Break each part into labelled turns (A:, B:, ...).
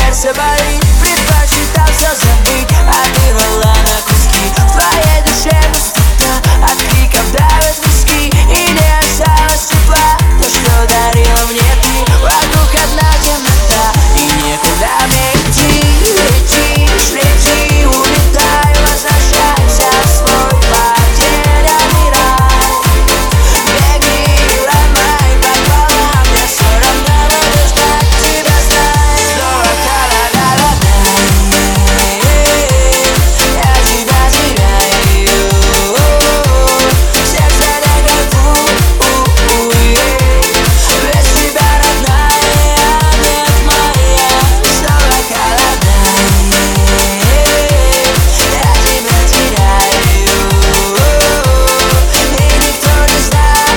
A: сердце болит. Предпочитал все забыть, а ты рвала на куски. В твоей душе пустота, от криков давят виски. И не осталось тепла, то, что дарила мне ты. Вокруг одна темнота, и некуда мне идти. Летишь, лети, улетай, возвращайся в свой потерянный рай. Беги, ломай пополам, мне все равно буду ждать тебя, знай. Снова ка-ла-ла-ла-ла, я тебя теряю. Сердце не готов, без тебя, родная, нет моя. Снова ка-ла-ла, я тебя теряю. И никто не знает,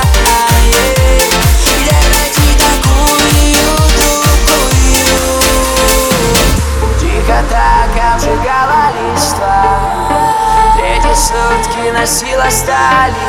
A: где найти такую другую. Тихо так обжигала листва, третьи сутки носила стали.